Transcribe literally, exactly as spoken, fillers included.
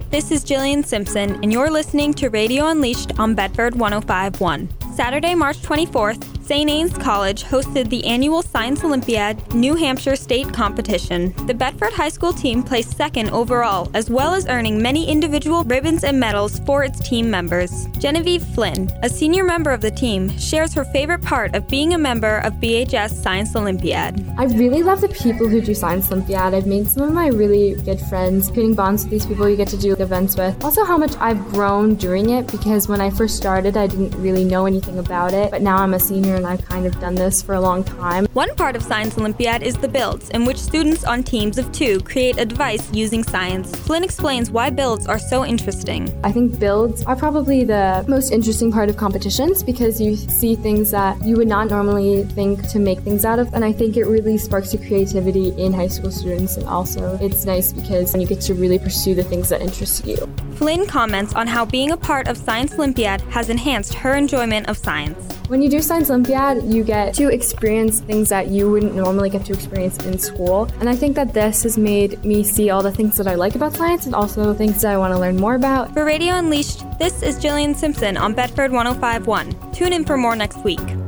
This is Jillian Simpson, and you're listening to Radio Unleashed on Bedford one oh five point one. Saturday, March twenty-fourth, Saint A's College hosted the annual Science Olympiad New Hampshire State Competition. The Bedford High School team placed second overall, as well as earning many individual ribbons and medals for its team members. Genevieve Flynn, a senior member of the team, shares her favorite part of being a member of B H S Science Olympiad. I really love the people who do Science Olympiad. I've made some of my really good friends, creating bonds with these people you get to do events with. Also how much I've grown during it, because when I first started, I didn't really know anything about it, but now I'm a senior and I've kind of done this for a long time. One part of Science Olympiad is the builds, in which students on teams of two create a device using science. Flynn explains why builds are so interesting. I think builds are probably the most interesting part of competitions, because you see things that you would not normally think to make things out of, and I think it really sparks your creativity in high school students, and also it's nice because you get to really pursue the things that interest you. Flynn comments on how being a part of Science Olympiad has enhanced her enjoyment of science. When you do Science Olympiad, you get to experience things that you wouldn't normally get to experience in school. And I think that this has made me see all the things that I like about science and also things that I want to learn more about. For Radio Unleashed, this is Jillian Simpson on Bedford one oh five point one. Tune in for more next week.